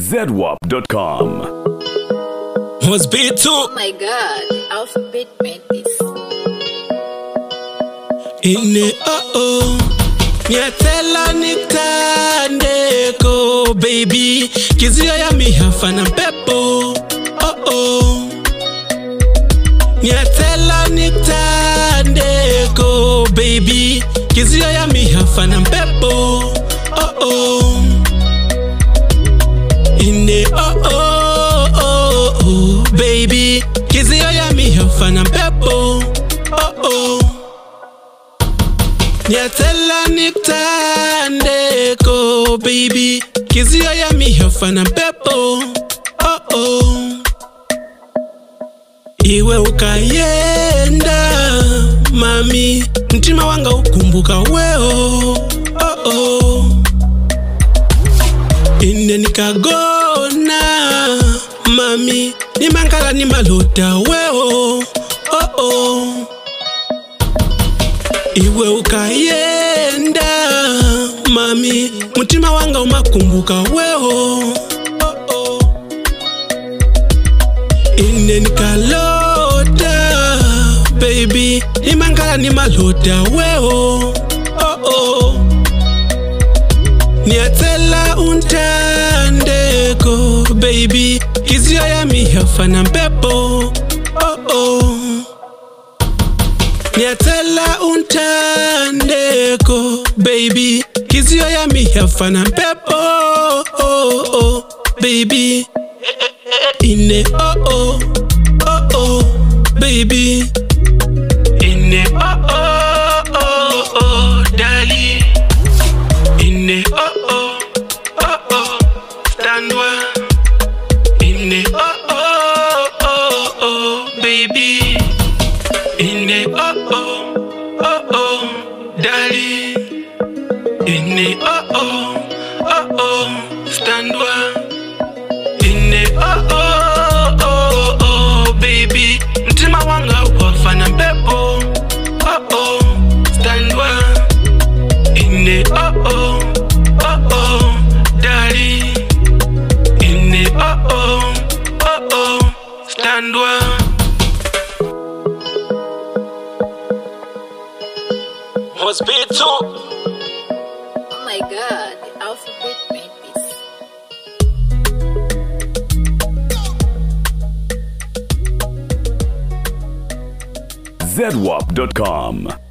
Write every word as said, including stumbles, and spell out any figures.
zedwap dot com. Was beat too. Oh my god, Alphabet made this. In the oh oh. Nyatela niktandeko baby. Kizio ya mihafana pepo. Oh oh. Nyatela niktandeko baby. Kizio ya mihafana pepo. Oh oh. In the oh oh oh oh baby. Kizio ya mihafana pepo. Oh oh. Nyatela niktandeko baby. Kizio ya mihafana pepo. Oh oh. Iwe ukayenda mami, mtima wanga ukumbuka weo. Oh oh. Ine nikagona mami, nimankala nimalota weo. Oh oh. Iwe ukayenda mami, mtima wanga umakumbuka weo. Oh oh. Ine nikalota baby, nimankala nimalota weo. Oh oh. Nyatela untandeko baby. Kizio ya mihafana pepo. Oh oh. Nyatela untandeko baby. Kizio ya mihafana pepo. Oh oh baby. Ine oh oh. Oh oh baby. Ine oh oh oh oh dali. Ine oh oh oh oh standwa. Ine oh oh oh oh baby. Ine oh oh oh oh dali. Ine oh oh oh oh standwa. Ine oh oh oh oh baby. Mtima wanga wafana pepo. Oh oh standwa. Ine oh oh oh oh dali. Ine oh oh oh oh standwa. Was beat too. Oh my god, Alphabet made this. zedwap dot com.